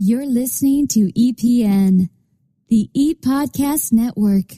You're listening to EPN, the ePodcast Network.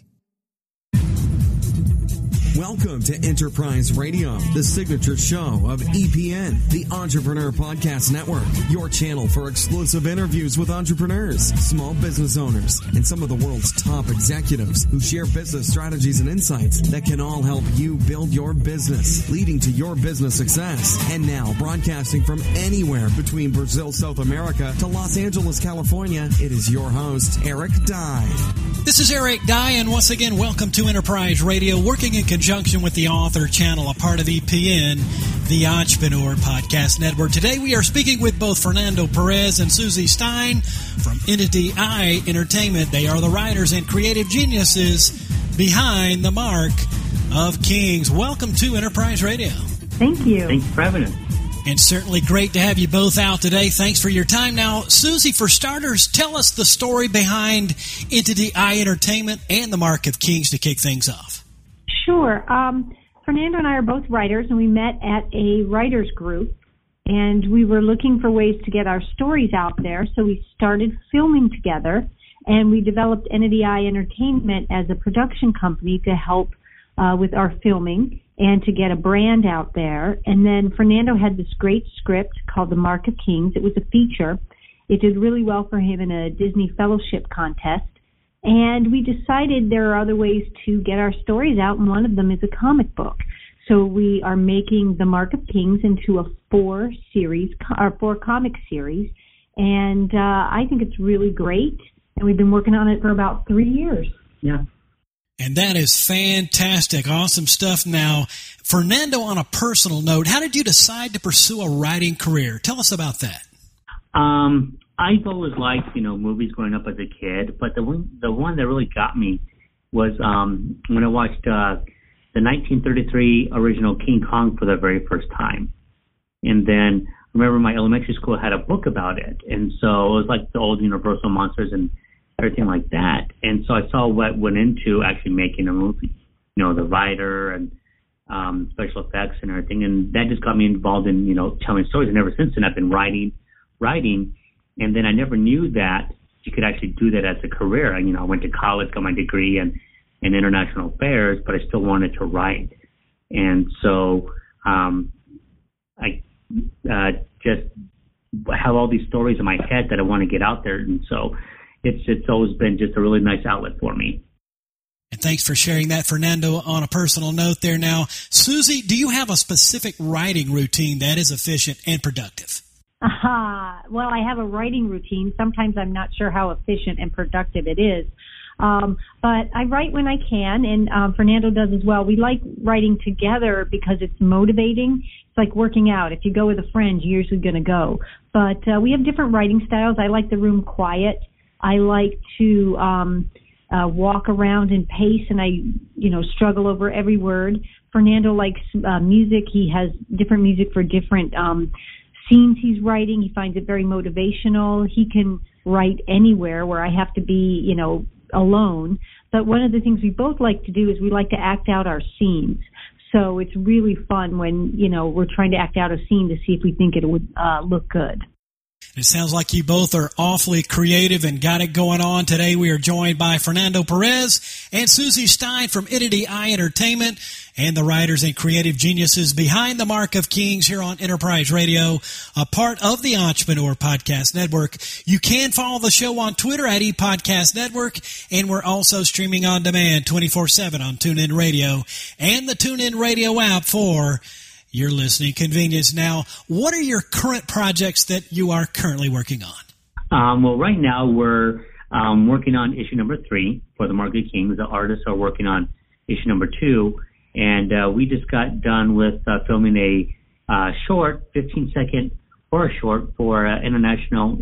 Welcome to Enterprise Radio, the signature show of EPN, the Entrepreneur Podcast Network, your channel for exclusive interviews with entrepreneurs, small business owners, and some of the world's top executives who share business strategies and insights that can all help you build your business, leading to your business success. And now, broadcasting from anywhere between Brazil, South America to Los Angeles, California, it is your host, Eric Dye. This is Eric Dye, and once again, welcome to Enterprise Radio, working in conjunction with the Author Channel, a part of EPN, the Entrepreneur Podcast Network. Today we are speaking with both Fernando Perez and Susie Stein from Entity I Entertainment. They are the writers and creative geniuses behind the Mark of Kings. Welcome to Enterprise Radio. Thank you. Thanks for having us. And certainly great to have you both out today. Thanks for your time. Now, Susie, for starters, tell us the story behind Entity I Entertainment and the Mark of Kings to kick things off. Sure. Fernando and I are both writers, and we met at a writers group, and we were looking for ways to get our stories out there, so we started filming together, and we developed Entity I Entertainment as a production company to help with our filming and to get a brand out there. And then Fernando had this great script called The Mark of Kings. It was a feature. It did really well for him in a Disney Fellowship contest. And we decided there are other ways to get our stories out, and one of them is a comic book. So we are making The Mark of Kings into a four comic series, and I think it's really great, and we've been working on it for about 3 years. Yeah. And that is fantastic. Awesome stuff. Now, Fernando, on a personal note, how did you decide to pursue a writing career? Tell us about that. I've always liked, movies growing up as a kid, but the one that really got me was when I watched the 1933 original King Kong for the very first time. And then I remember my elementary school had a book about it, and so it was like the old Universal monsters and everything like that. And so I saw what went into actually making a movie, the writer and special effects and everything, and that just got me involved in, telling stories. And ever since then, I've been writing. And then I never knew that you could actually do that as a career. I went to college, got my degree in international affairs, but I still wanted to write. And so I just have all these stories in my head that I want to get out there. And so it's always been just a really nice outlet for me. And thanks for sharing that, Fernando, on a personal note there. Now, Susie, do you have a specific writing routine that is efficient and productive? Well, I have a writing routine. Sometimes I'm not sure how efficient and productive it is. But I write when I can, and Fernando does as well. We like writing together because it's motivating. It's like working out. If you go with a friend, you're usually going to go. But we have different writing styles. I like the room quiet. I like to walk around and pace, and I, struggle over every word. Fernando likes music. He has different music for different scenes he's writing. He finds it very motivational. He can write anywhere where I have to be, alone. But one of the things we both like to do is we like to act out our scenes. So it's really fun when, we're trying to act out a scene to see if we think it would look good. It sounds like you both are awfully creative and got it going on. Today we are joined by Fernando Perez and Susie Stein from Entity I Entertainment and the writers and creative geniuses behind the Mark of Kings here on Enterprise Radio, a part of the Entrepreneur Podcast Network. You can follow the show on Twitter at ePodcast Network, and we're also streaming on demand 24/7 on TuneIn Radio and the TuneIn Radio app for your listening convenience. Now, what are your current projects that you are currently working on? Well, right now we're working on issue number 3 for the Mark of Kings. The artists are working on issue number 2, and we just got done with filming a short, 15-second horror short for international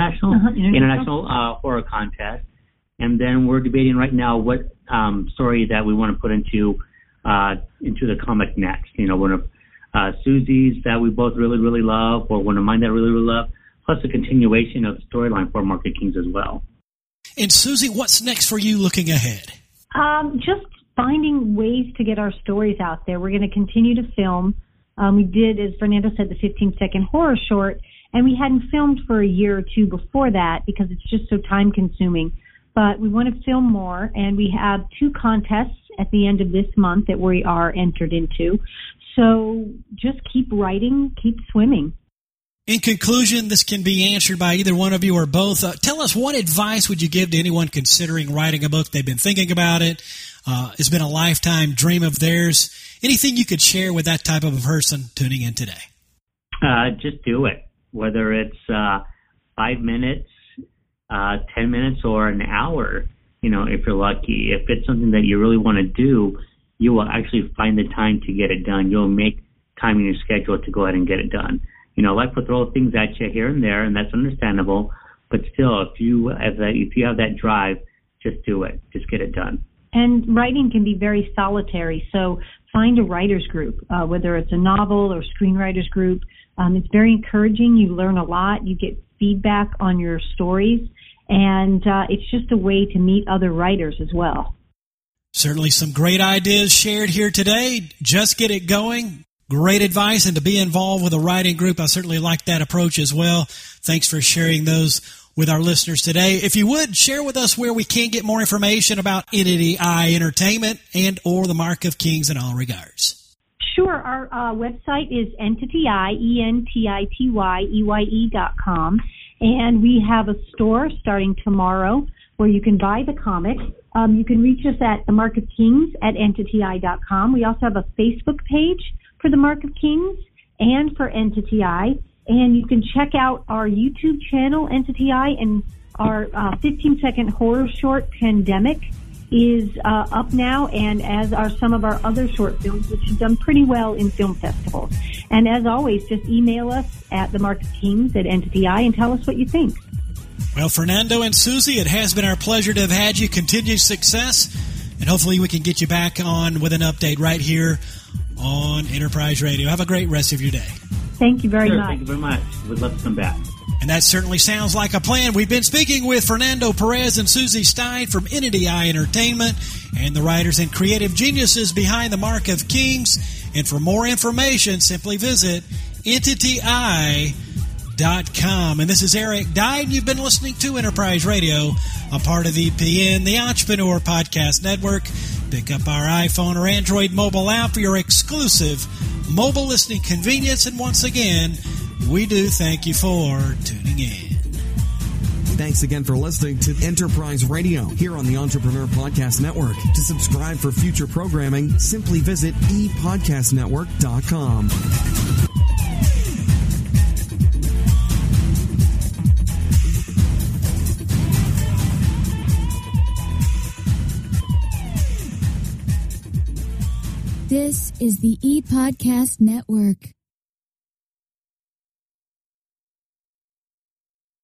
horror contest. And then we're debating right now what story that we want to put into the comic next. One of Susie's that we both really, really love, or one of mine that I really, really love, plus a continuation of the storyline for Mark of Kings as well. And Susie, what's next for you looking ahead? Just finding ways to get our stories out there. We're going to continue to film. We did, as Fernando said, the 15-second horror short, And we hadn't filmed for a year or two before that because it's just so time consuming. But we want to film more, and we have 2 contests at the end of this month that we are entered into. So just keep writing, keep swimming. In conclusion, this can be answered by either one of you or both. Tell us, what advice would you give to anyone considering writing a book? They've been thinking about it. It's been a lifetime dream of theirs. Anything you could share with that type of a person tuning in today? Just do it. Whether it's 5 minutes, 10 minutes, or an hour, if you're lucky. If it's something that you really want to do, you will actually find the time to get it done. You'll make time in your schedule to go ahead and get it done. Life will throw things at you here and there, and that's understandable. But still, if you have that drive, just do it. Just get it done. And writing can be very solitary, so find a writer's group, whether it's a novel or screenwriters group. It's very encouraging. You learn a lot. You get feedback on your stories, and it's just a way to meet other writers as well. Certainly some great ideas shared here today. Just get it going. Great advice, and to be involved with a writing group, I certainly like that approach as well. Thanks for sharing those with our listeners today. If you would, share with us where we can get more information about Entity I Entertainment and or the Mark of Kings in all regards. Sure. Our website is entity.com, and we have a store starting tomorrow where you can buy the comic. You can reach us at the Mark of Kings at entity.com. We also have a Facebook page for the Mark of Kings and for Entity I. And you can check out our YouTube channel, Entity I, and our 15-second horror short, Pandemic, is up now, and as are some of our other short films, which have done pretty well in film festivals. And as always, just email us at the Mark of Kings at Entity I and tell us what you think. Well, Fernando and Susie, it has been our pleasure to have had you. Continued success, and hopefully we can get you back on with an update right here on Enterprise Radio. Have a great rest of your day. Thank you very much. Thank you very much. We'd love to come back. And that certainly sounds like a plan. We've been speaking with Fernando Perez and Susie Stein from Entity I Entertainment and the writers and creative geniuses behind the Mark of Kings. And for more information, simply visit entityi.com. And this is Eric Dye, and you've been listening to Enterprise Radio, a part of EPN, the Entrepreneur Podcast Network. Pick up our iPhone or Android mobile app for your exclusive mobile listening convenience. And once again, we do thank you for tuning in. Thanks again for listening to Enterprise Radio here on the Entrepreneur Podcast Network. To subscribe for future programming, simply visit epodcastnetwork.com. This is the ePodcast Network.